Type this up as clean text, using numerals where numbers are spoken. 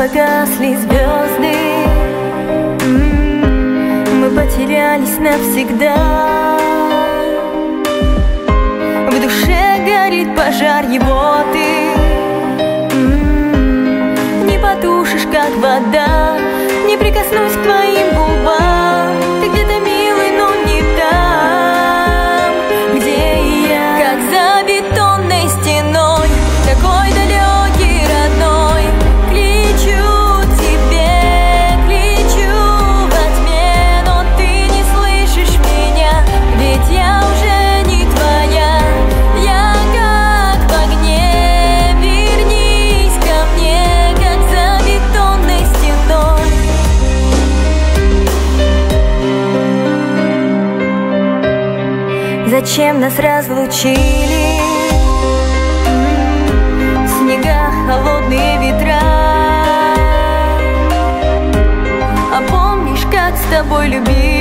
погасли звезды, мы потерялись навсегда. В душе горит пожар, его ты не потушишь, как вода. Не прикоснусь к твоим губам, ты где-то милый, но не там, где и я. Как за бетонной стеной, такой далекий, родной, кличу тебе, кличу во тьме, но ты не слышишь меня, ведь я уже не твоя. Я как в огне, вернись ко мне, как за бетонной стеной. Зачем нас разлучили? Снега, холодные ветра. А помнишь, как с тобой любили?